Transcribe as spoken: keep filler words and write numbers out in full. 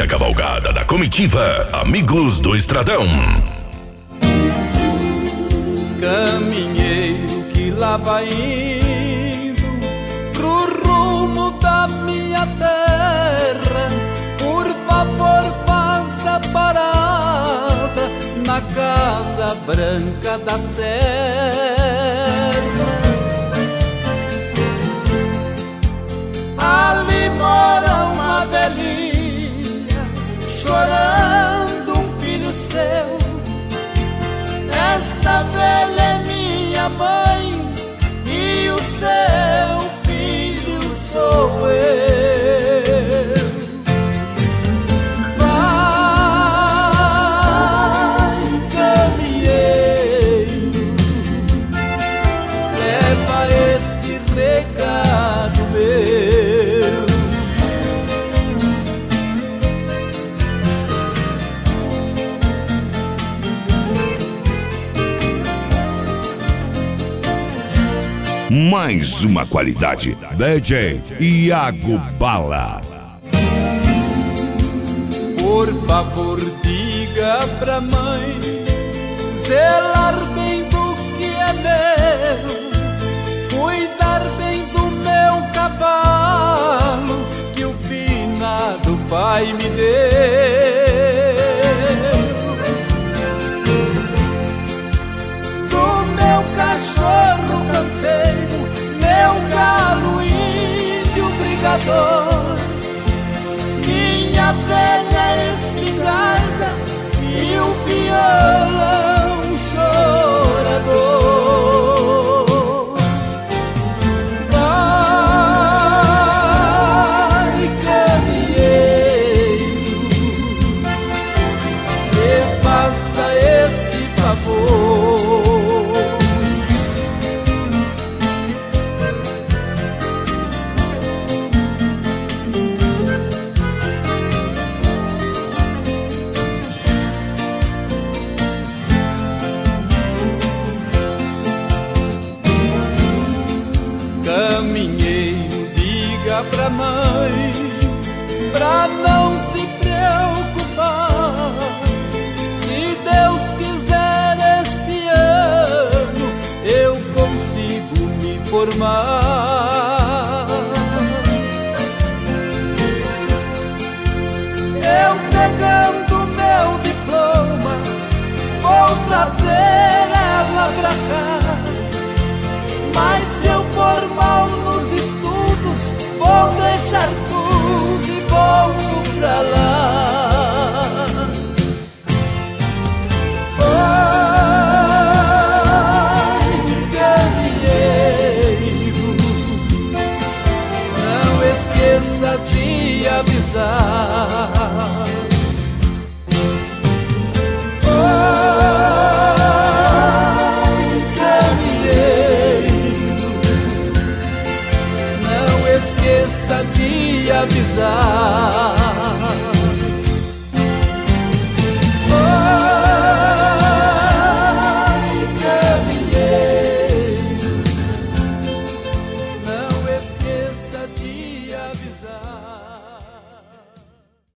cavalgada da comitiva Amigos do Estradão. Caminheiro que lá vai indo pro rumo da minha terra, por favor faça parada na Casa Branca da Serra. Ali mora uma velhinha chorando um filho seu. Esta velha é minha mãe e o seu filho sou eu. Vai, caminheiro, leva esse recado meu. Mais uma qualidade. D J Iago Bala. Por favor, diga pra mãe zelar bem do que é meu, cuidar bem do meu cavalo que o finado pai me deu. Do meu cachorro campeiro, meu galo índio brigador, minha velha espingarda e o violão chorador. Vai, caminheiro, me faça este favor. Caminheiro, diga pra mãe pra não se preocupar. Se Deus quiser este ano eu consigo me formar.